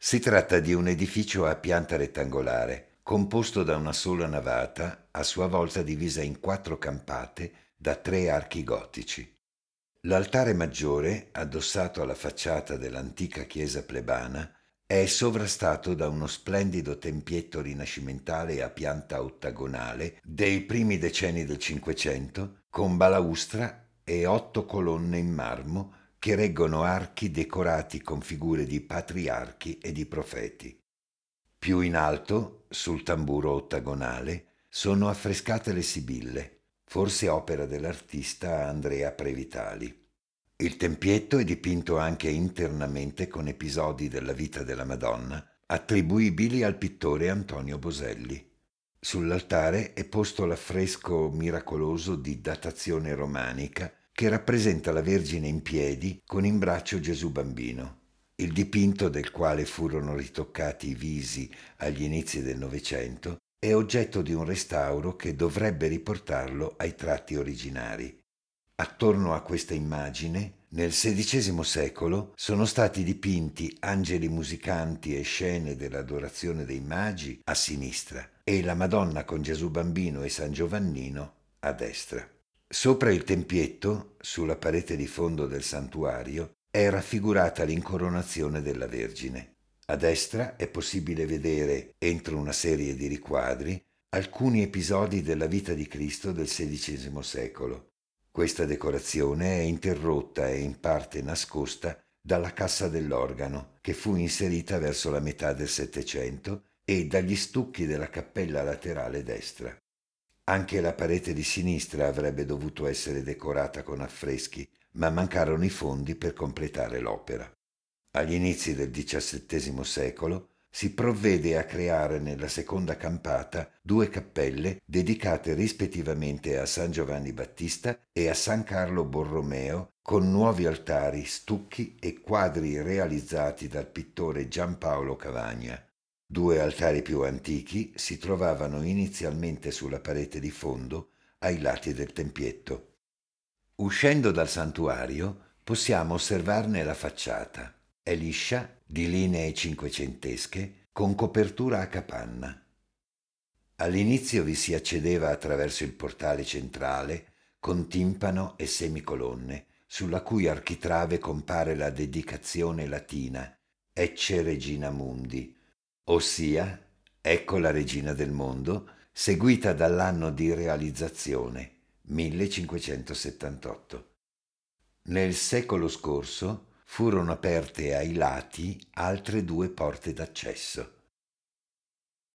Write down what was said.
Si tratta di un edificio a pianta rettangolare, composto da una sola navata, a sua volta divisa in 4 campate da 3 archi gotici. L'altare maggiore, addossato alla facciata dell'antica chiesa plebana, è sovrastato da uno splendido tempietto rinascimentale a pianta ottagonale dei primi decenni del Cinquecento, con balaustra e 8 colonne in marmo che reggono archi decorati con figure di patriarchi e di profeti. Più in alto, sul tamburo ottagonale, sono affrescate le Sibille, forse opera dell'artista Andrea Previtali. Il tempietto è dipinto anche internamente con episodi della vita della Madonna, attribuibili al pittore Antonio Boselli. Sull'altare è posto l'affresco miracoloso di datazione romanica che rappresenta la Vergine in piedi con in braccio Gesù bambino. Il dipinto, del quale furono ritoccati i visi agli inizi del Novecento, è oggetto di un restauro che dovrebbe riportarlo ai tratti originari. Attorno a questa immagine, nel XVI secolo, sono stati dipinti angeli musicanti e scene dell'adorazione dei magi a sinistra e la Madonna con Gesù bambino e San Giovannino a destra. Sopra il tempietto, sulla parete di fondo del santuario, è raffigurata l'incoronazione della Vergine. A destra è possibile vedere, entro una serie di riquadri, alcuni episodi della vita di Cristo del XVI secolo. Questa decorazione è interrotta e in parte nascosta dalla cassa dell'organo, che fu inserita verso la metà del Settecento, e dagli stucchi della cappella laterale destra. Anche la parete di sinistra avrebbe dovuto essere decorata con affreschi, ma mancarono i fondi per completare l'opera. Agli inizi del XVII secolo si provvede a creare nella seconda campata 2 cappelle dedicate rispettivamente a San Giovanni Battista e a San Carlo Borromeo, con nuovi altari, stucchi e quadri realizzati dal pittore Giampaolo Cavagna. 2 altari più antichi si trovavano inizialmente sulla parete di fondo ai lati del tempietto. Uscendo dal santuario possiamo osservarne la facciata. È liscia, di linee cinquecentesche, con copertura a capanna. All'inizio vi si accedeva attraverso il portale centrale con timpano e semicolonne, sulla cui architrave compare la dedicazione latina Ecce Regina Mundi, ossia Ecco la Regina del Mondo, seguita dall'anno di realizzazione 1578. Nel secolo scorso furono aperte ai lati altre 2 porte d'accesso.